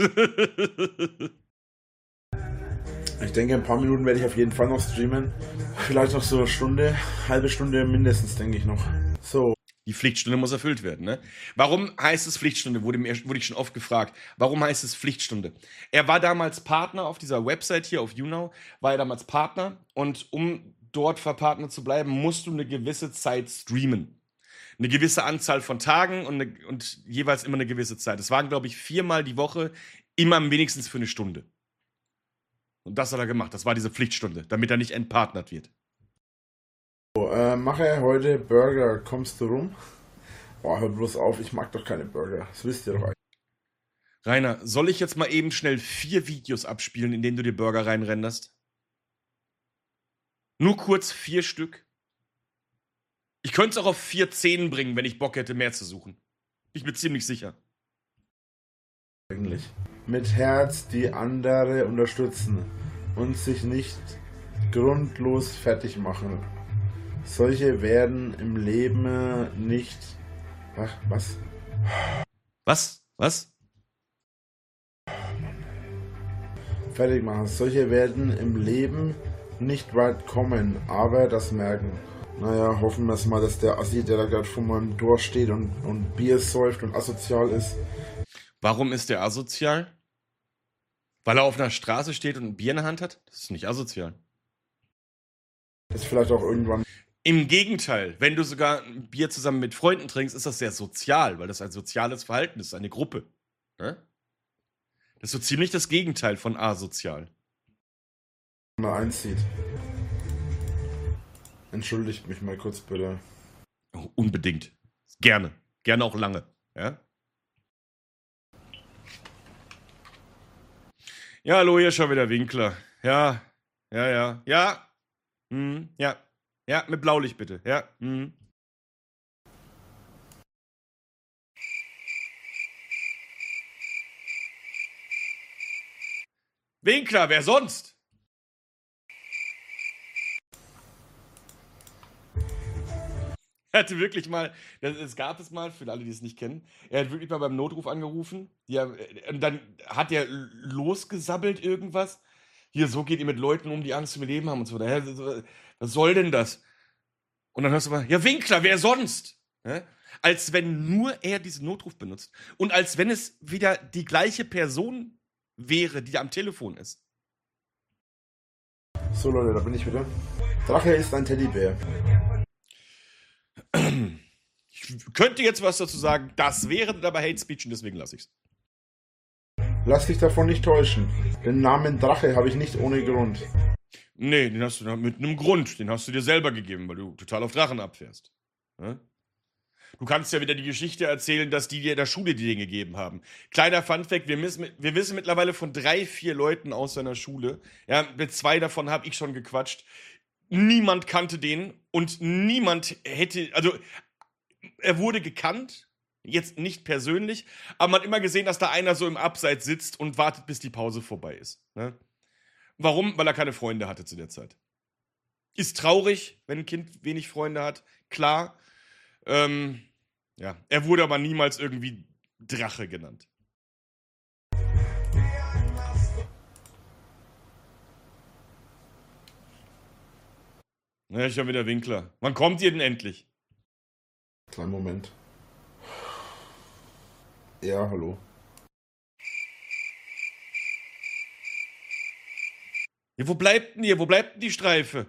Ich denke, ein paar Minuten werde ich auf jeden Fall noch streamen. Vielleicht noch so eine Stunde, halbe Stunde mindestens, denke ich noch. So. Die Pflichtstunde muss erfüllt werden, ne? Warum heißt es Pflichtstunde? Wurde, mir, wurde ich schon oft gefragt. Warum heißt es Pflichtstunde? Er war damals Partner auf dieser Website hier auf YouNow, war er damals Partner und um dort verpartnert zu bleiben, musst du eine gewisse Zeit streamen. Eine gewisse Anzahl von Tagen und, eine, und jeweils immer eine gewisse Zeit. Es waren, glaube ich, viermal die Woche, immer wenigstens für eine Stunde. Und das hat er gemacht. Das war diese Pflichtstunde, damit er nicht entpartnert wird. So, äh, mache heute Burger, kommst du rum? Boah, hör bloß auf, ich mag doch keine Burger. Das wisst ihr doch eigentlich. Rainer, soll ich jetzt mal eben schnell vier Videos abspielen, in denen du dir Burger reinrenderst? Nur kurz vier Stück? Ich könnte es auch auf vier Zehn bringen, wenn ich Bock hätte, mehr zu suchen. Ich bin ziemlich sicher. Eigentlich. Mit Herz die andere unterstützen und sich nicht grundlos fertig machen. Solche werden im Leben nicht... Ach, was? Was? Was? Fertig machen. Solche werden im Leben nicht weit kommen, aber das merken. Naja, hoffen wir es mal, dass der Assi, der da gerade vor meinem Tor steht und, und Bier säuft und asozial ist. Warum ist der asozial? Weil er auf einer Straße steht und ein Bier in der Hand hat? Das ist nicht asozial. Das ist vielleicht auch irgendwann... Im Gegenteil, wenn du sogar ein Bier zusammen mit Freunden trinkst, ist das sehr sozial, weil das ein soziales Verhalten ist, eine Gruppe. Ne? Das ist so ziemlich das Gegenteil von asozial. einzieht. Entschuldigt mich mal kurz bitte. Oh, unbedingt. Gerne. Gerne auch lange. Ja? Ja, hallo, hier schon wieder Winkler. Ja, ja, ja, ja. Hm, ja. Ja, mit Blaulicht bitte. Ja. Hm. Winkler, wer sonst? Er hatte wirklich mal, es gab es mal, für alle, die es nicht kennen, er hat wirklich mal beim Notruf angerufen, die, und dann hat er losgesabbelt irgendwas. Hier, so geht ihr mit Leuten um, die Angst im Leben haben und so. Was soll denn das? Und dann hörst du mal, ja, Winkler, wer sonst? Ja? Als wenn nur er diesen Notruf benutzt. Und als wenn es wieder die gleiche Person wäre, die am Telefon ist. So Leute, da bin ich wieder. Drache ist ein Teddybär. Ich könnte jetzt was dazu sagen, das wäre aber Hate Speech und deswegen lasse ich's. Lass dich davon nicht täuschen. Den Namen Drache habe ich nicht ohne Grund. Nee, den hast du mit einem Grund. Den hast du dir selber gegeben, weil du total auf Drachen abfährst. Ja? Du kannst ja wieder die Geschichte erzählen, dass die dir in der Schule die Dinge gegeben haben. Kleiner Funfact, wir, wir wissen mittlerweile von drei, vier Leuten aus seiner Schule. Ja, mit zwei davon habe ich schon gequatscht. Niemand kannte den und niemand hätte, also er wurde gekannt, jetzt nicht persönlich, aber man hat immer gesehen, dass da einer so im Abseits sitzt und wartet, bis die Pause vorbei ist. Ne? Warum? Weil er keine Freunde hatte zu der Zeit. Ist traurig, wenn ein Kind wenig Freunde hat, klar. Ähm, ja, er wurde aber niemals irgendwie Drache genannt. Ja, schon wieder Winkler. Wann kommt ihr denn endlich? Kleinen Moment. Ja, hallo. Ja, wo bleibt denn ihr? Wo bleibt denn die Streife?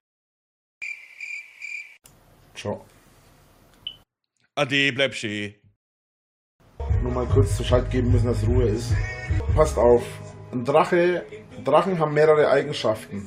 Ciao. Ade, bleib schön. Nur mal kurz zu Schalt geben müssen, dass Ruhe ist. Passt auf. Ein Drache, Drachen haben mehrere Eigenschaften.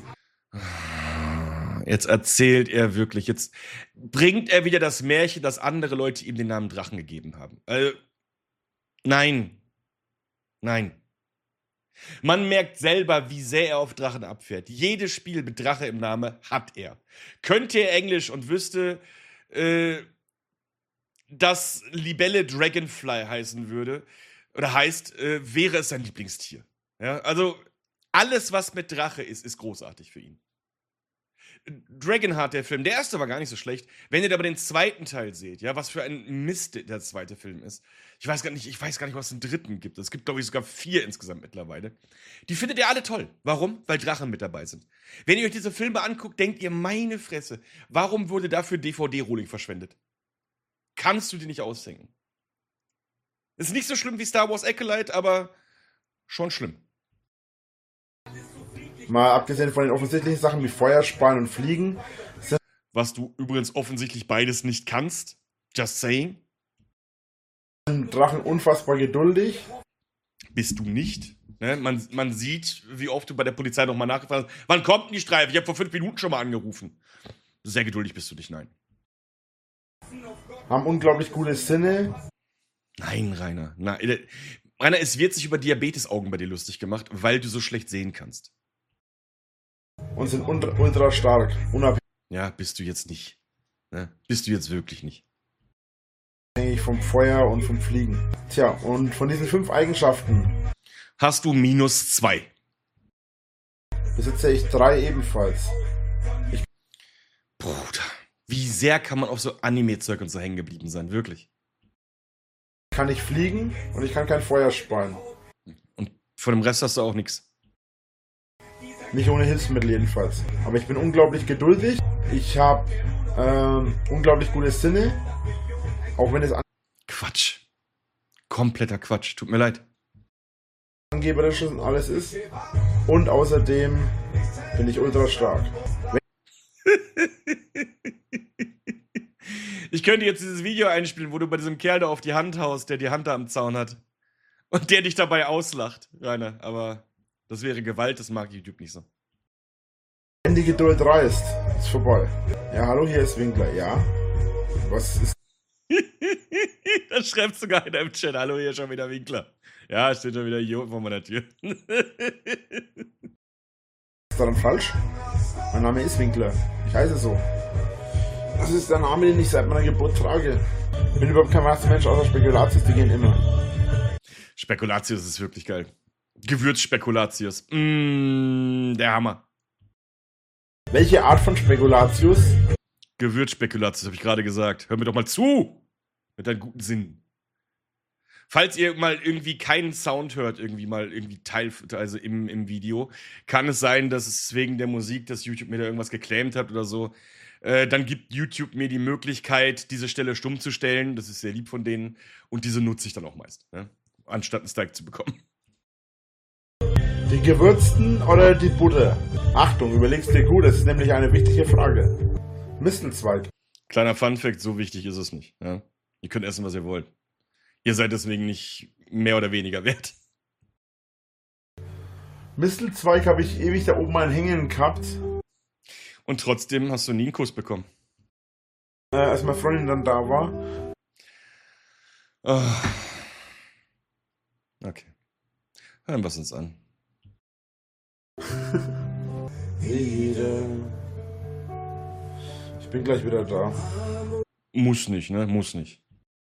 Jetzt erzählt er wirklich. Jetzt bringt er wieder das Märchen, dass andere Leute ihm den Namen Drachen gegeben haben. Äh, nein. Nein. Man merkt selber, wie sehr er auf Drachen abfährt. Jedes Spiel mit Drache im Namen hat er. Könnte er Englisch und wüsste, äh, dass Libelle Dragonfly heißen würde, oder heißt, äh, wäre es sein Lieblingstier. Ja, also alles, was mit Drache ist, ist großartig für ihn. Dragonheart, der Film, der erste war gar nicht so schlecht. Wenn ihr aber den zweiten Teil seht, ja, was für ein Mist der zweite Film ist. Ich weiß gar nicht, ich weiß gar nicht, was es einen dritten gibt. Es gibt, glaube ich, sogar vier insgesamt mittlerweile. Die findet ihr alle toll. Warum? Weil Drachen mit dabei sind. Wenn ihr euch diese Filme anguckt, denkt ihr, meine Fresse, warum wurde dafür D V D-Rolling verschwendet? Kannst du dir nicht ausdenken. Ist nicht so schlimm wie Star Wars Acolyte, aber schon schlimm. Mal abgesehen von den offensichtlichen Sachen wie Feuerspeien und Fliegen, sind Was du übrigens offensichtlich beides nicht kannst. Just saying. Drachen unfassbar geduldig. Bist du nicht. Ne? Man, man sieht, wie oft du bei der Polizei nochmal nachgefragt hast. Wann kommt denn die Streife? Ich habe vor fünf Minuten schon mal angerufen. Sehr geduldig bist du nicht, nein. Haben unglaublich gute Sinne. Nein, Rainer. Nein. Rainer, es wird sich über Diabetesaugen bei dir lustig gemacht, weil du so schlecht sehen kannst. Und sind ultra, ultra stark. Unabhängig Ja, bist du jetzt nicht. Ne? Bist du jetzt wirklich nicht. vom Feuer und vom Fliegen. Tja, und von diesen fünf Eigenschaften Hast du minus zwei. besitze ich drei ebenfalls. Bruder, wie sehr kann man auf so Anime-Zeug und so hängen geblieben sein? Wirklich. Ich kann nicht fliegen und ich kann kein Feuer speien. Und von dem Rest hast du auch nichts. Nicht ohne Hilfsmittel jedenfalls. Aber ich bin unglaublich geduldig. Ich habe ähm, unglaublich gute Sinne. Auch wenn es Quatsch. Kompletter Quatsch. Tut mir leid. angeberisch und alles ist. Und außerdem bin ich ultra stark. Ich könnte jetzt dieses Video einspielen, wo du bei diesem Kerl da auf die Hand haust, der die Hand da am Zaun hat. Und der dich dabei auslacht, Rainer. Aber das wäre Gewalt, das mag YouTube nicht so. Wenn die Geduld reißt, ist vorbei. Ja, hallo, hier ist Winkler. Ja. Was ist Da schreibt sogar einer im Chat, hallo, hier ist schon wieder Winkler. Ja, steht schon wieder Idioten vor meiner Tür. daran falsch? Mein Name ist Winkler. Ich heiße so. Das ist der Name, den ich seit meiner Geburt trage. Ich bin überhaupt kein weißer Mensch, außer Spekulatius, die gehen immer. Spekulatius ist wirklich geil. Gewürzspekulatius. Mmh, der Hammer. Welche Art von Spekulatius? Gewürzspekulatius, habe ich gerade gesagt. Hör mir doch mal zu! Mit deinem guten Sinn. Falls ihr mal irgendwie keinen Sound hört, irgendwie mal irgendwie Teil, also im, im Video, kann es sein, dass es wegen der Musik, dass YouTube mir da irgendwas geclaimt hat oder so. Äh, dann gibt YouTube mir die Möglichkeit, diese Stelle stumm zu stellen. Das ist sehr lieb von denen. Und diese nutze ich dann auch meist, ne? Anstatt einen Strike zu bekommen. Die gewürzten oder die Butter? Achtung, überlegst dir gut, das ist nämlich eine wichtige Frage. Mistelzweig. Kleiner Funfact, so wichtig ist es nicht. Ja? Ihr könnt essen, was ihr wollt. Ihr seid deswegen nicht mehr oder weniger wert. Mistelzweig habe ich ewig da oben mal hängen gehabt. Und trotzdem hast du nie einen Kuss bekommen. Äh, als meine Freundin dann da war. Oh. Okay. Hören wir es uns an. Ich bin gleich wieder da. Muss nicht, ne? Muss nicht.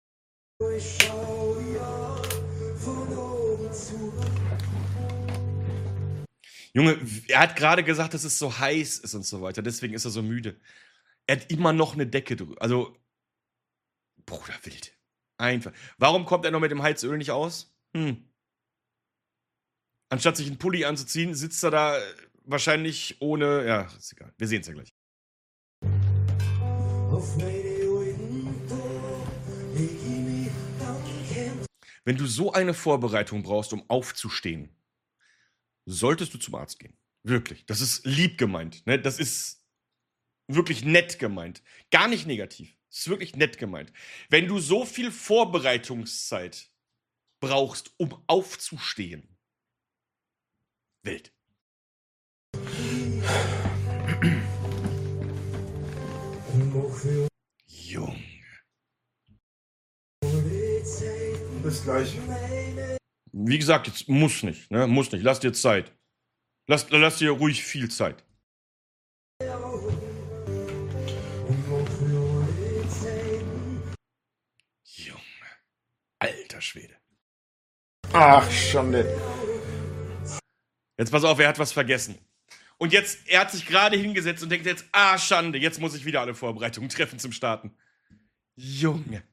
Junge, er hat gerade gesagt, dass es so heiß ist und so weiter. Deswegen ist er so müde. Er hat immer noch eine Decke drüber. Also, Bruder, wild. Einfach. Warum kommt er noch mit dem Heizöl nicht aus? Hm. Anstatt sich einen Pulli anzuziehen, sitzt er da wahrscheinlich ohne. Ja, ist egal. Wir sehen es ja gleich. Wenn du so eine Vorbereitung brauchst, um aufzustehen, solltest du zum Arzt gehen. Wirklich. Das ist lieb gemeint. Ne? Das ist wirklich nett gemeint. Gar nicht negativ. Das ist wirklich nett gemeint. Wenn du so viel Vorbereitungszeit brauchst, um aufzustehen. Wild. Junge. Bis gleich. Wie gesagt, jetzt muss nicht, ne? Muss nicht. Lass dir Zeit. Lass, lass dir ruhig viel Zeit. Junge. Alter Schwede. Ach, Schande. Jetzt pass auf, er hat was vergessen. Und jetzt, er hat sich gerade hingesetzt und denkt jetzt, ah, Schande, jetzt muss ich wieder alle Vorbereitungen treffen zum Starten. Junge.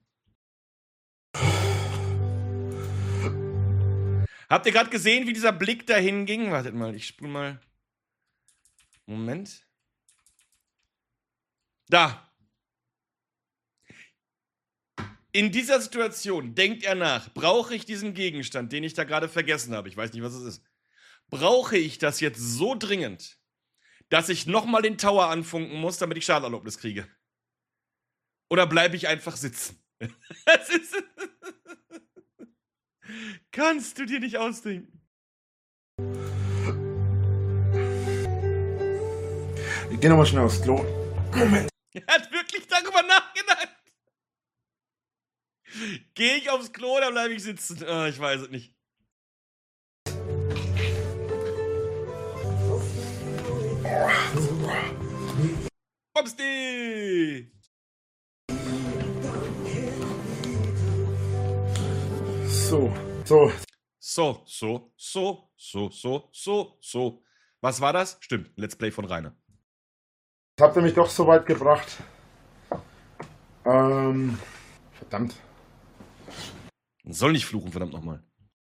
Habt ihr gerade gesehen, wie dieser Blick dahin ging? Wartet mal, ich spule mal. Moment. Da. In dieser Situation denkt er nach, brauche ich diesen Gegenstand, den ich da gerade vergessen habe? Ich weiß nicht, was es ist. Brauche ich das jetzt so dringend, dass ich nochmal den Tower anfunken muss, damit ich Starterlaubnis kriege? Oder bleibe ich einfach sitzen? Das ist... Kannst du dir nicht ausdenken. Ich geh nochmal schnell aufs Klo. Moment. Er hat wirklich darüber nachgedacht. Gehe ich aufs Klo oder bleibe ich sitzen? Oh, ich weiß es nicht. Bobsti! So, so. So, so, so, so, so, so, so. Was war das? Stimmt, Let's Play von Rainer. Jetzt habt ihr mich doch so weit gebracht. Ähm, verdammt. Soll nicht fluchen, verdammt nochmal.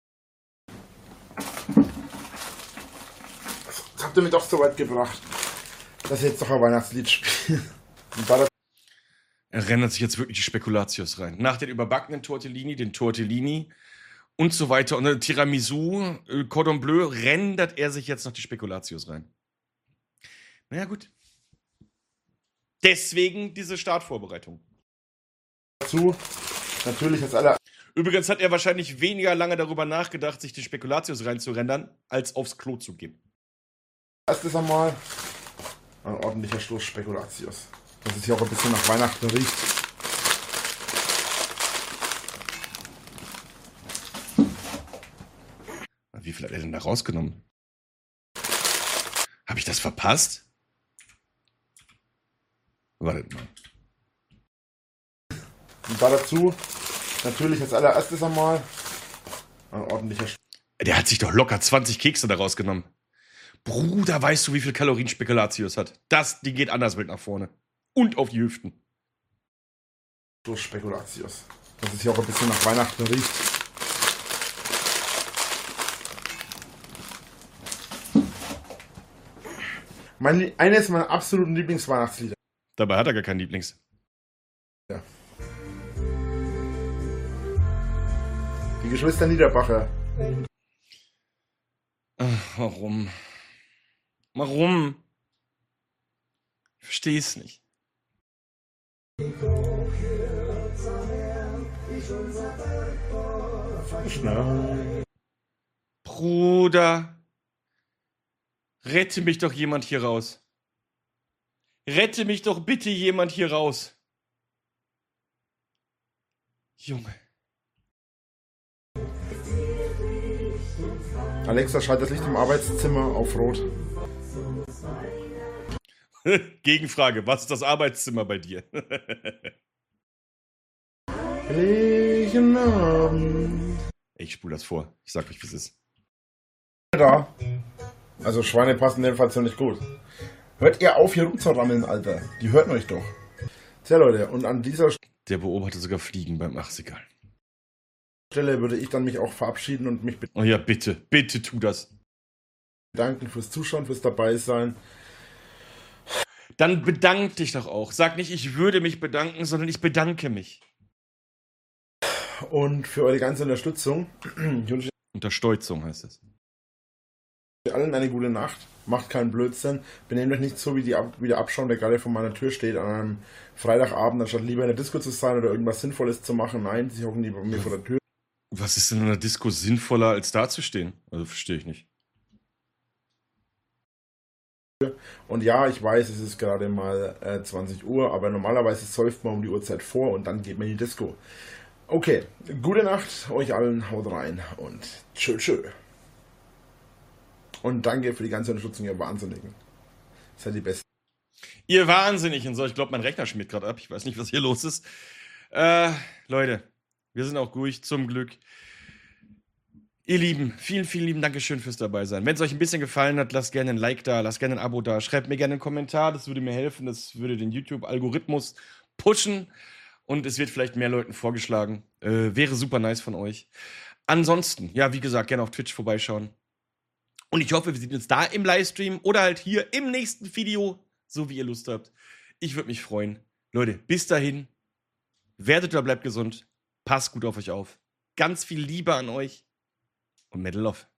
Jetzt habt ihr mich doch so weit gebracht, dass ich jetzt doch ein Weihnachtslied spiele. Und da Er rendert sich jetzt wirklich die Spekulatius rein. Nach den überbackenen Tortellini, den Tortellini und so weiter und äh, Tiramisu, äh, Cordon Bleu, rendert er sich jetzt noch die Spekulatius rein. Naja, gut. Deswegen diese Startvorbereitung. dazu natürlich als aller. Übrigens hat er wahrscheinlich weniger lange darüber nachgedacht, sich die Spekulatius reinzurendern, als aufs Klo zu gehen. Erstes einmal ein ordentlicher Stoß Spekulatius. Dass es hier auch ein bisschen nach Weihnachten riecht. Wie viel hat er denn da rausgenommen? Habe ich das verpasst? Wartet mal. Und da dazu natürlich als allererstes einmal ein ordentlicher Stoß. Der hat sich doch locker zwanzig Kekse da rausgenommen. Bruder, weißt du, wie viel Kalorien Spekulatius hat? Das, die geht anders wild nach vorne. Und auf die Hüften. Stoß Spekulatius. Dass es hier auch ein bisschen nach Weihnachten riecht. Mein, eines meiner absoluten Lieblingsweihnachtslieder. Dabei hat er gar keinen Lieblings. Ja. Die Geschwister Niederbacher. Ach, warum? Warum? Ich verstehe es nicht. Bruder, rette mich doch jemand hier raus. Rette mich doch bitte jemand hier raus. Junge. Alexa, schalt das Licht im Arbeitszimmer auf Rot. Gegenfrage, was ist das Arbeitszimmer bei dir? Heiligen Abend. Ich spule das vor. Ich sag euch, wie es ist. Da. Also Schweine passen in dem Fall ziemlich gut. Hört ihr auf, hier rumzurammeln, Alter. Die hörten euch doch. Tja, Leute, und an dieser... Der beobachtet sogar Fliegen beim... Ach, ist egal. Stelle würde ich dann mich auch verabschieden und mich Oh ja, bitte, bitte tu das. bedanken fürs Zuschauen, fürs Dabeisein. Dann bedank dich doch auch. Sag nicht, ich würde mich bedanken, sondern ich bedanke mich. Und für eure ganze Unterstützung. Ich wünsche Unterstützung heißt es. euch allen eine gute Nacht. Macht keinen Blödsinn. Benehmt euch nicht so wie, die, wie der Abschaum, der gerade vor meiner Tür steht, an einem Freitagabend, anstatt lieber in der Disco zu sein oder irgendwas Sinnvolles zu machen. Nein, sie hocken lieber bei mir vor der Tür. Was ist denn in einer Disco sinnvoller, als dazustehen? Also verstehe ich nicht. Und ja, ich weiß, es ist gerade mal äh, zwanzig Uhr, aber normalerweise säuft man um die Uhrzeit vor und dann geht man in die Disco. Okay, gute Nacht euch allen, haut rein und tschö tschö. Und danke für die ganze Unterstützung, ihr Wahnsinnigen. Seid die Besten. Ihr Wahnsinnigen. So, ich glaube, mein Rechner schmiert gerade ab. Ich weiß nicht, was hier los ist. Äh, Leute, wir sind auch durch, zum Glück. Ihr Lieben, vielen, vielen lieben Dankeschön fürs Dabeisein. Wenn es euch ein bisschen gefallen hat, lasst gerne ein Like da, lasst gerne ein Abo da, schreibt mir gerne einen Kommentar, das würde mir helfen, das würde den YouTube-Algorithmus pushen und es wird vielleicht mehr Leuten vorgeschlagen. Äh, wäre super nice von euch. Ansonsten, ja, wie gesagt, gerne auf Twitch vorbeischauen. Und ich hoffe, wir sehen uns da im Livestream oder halt hier im nächsten Video, so wie ihr Lust habt. Ich würde mich freuen. Leute, bis dahin, werdet oder bleibt gesund, passt gut auf euch auf. Ganz viel Liebe an euch und Metal Love.